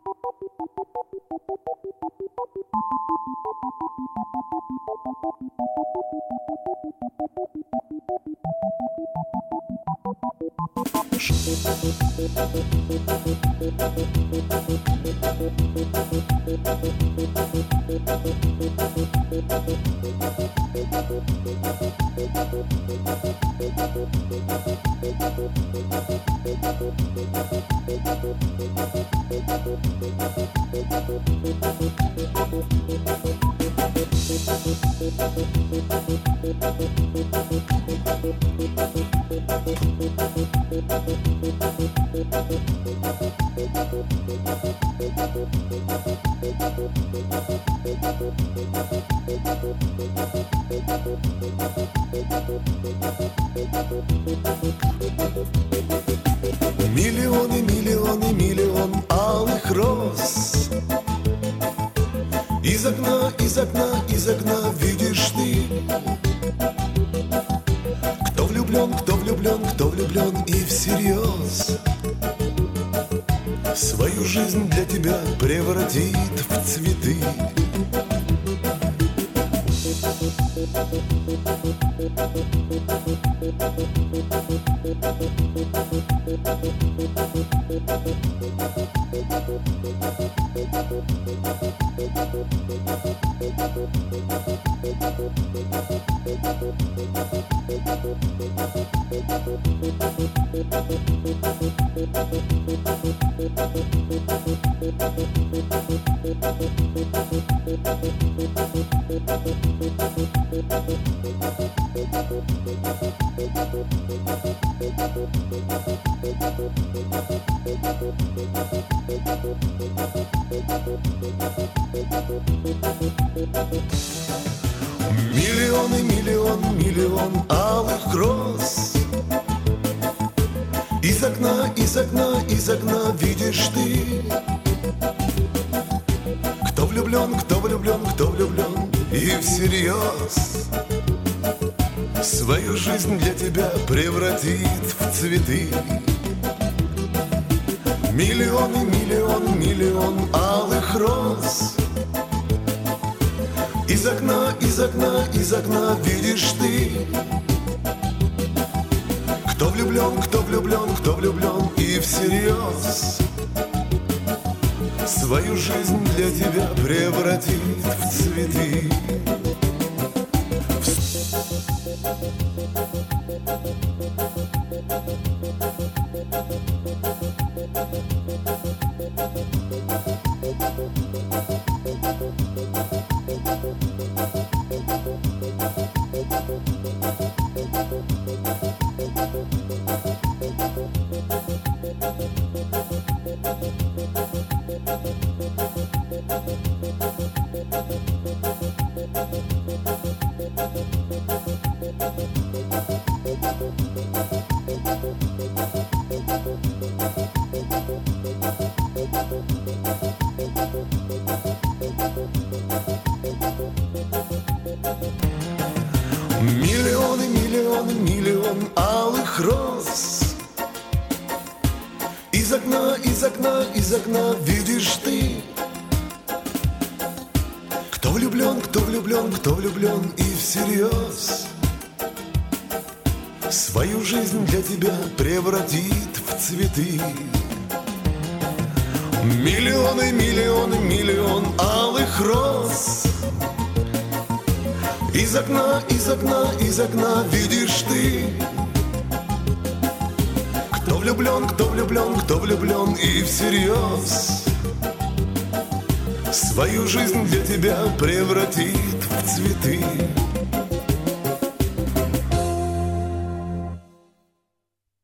Миллионы, миллионы, миллион алых роз. Из окна, из окна, из окна видишь ты. Кто влюблен, кто влюблен, кто влюблен и всерьез свою жизнь для тебя превратит в цветы. Миллионы, миллион, миллион алых роз. Из окна, из окна, из окна видишь ты. Кто влюблен, кто влюблен, кто влюблен и всерьез свою жизнь для тебя превратит в цветы. Миллионы, миллион, миллион алых роз. Из окна, из окна, из окна видишь ты. Кто влюблен, кто влюблен, кто влюблен и всерьез свою жизнь для тебя превратит в цветы. Миллионы, миллионы, миллион алых роз. Из окна, из окна, из окна видишь ты. Кто влюблен, кто влюблен, кто влюблен и всерьез свою жизнь для тебя превратит в цветы. Миллионы, миллионы, миллион алых роз. Из окна, из окна, из окна видишь ты. Кто влюблен, кто влюблен, кто влюблен и всерьез свою жизнь для тебя превратит в цветы.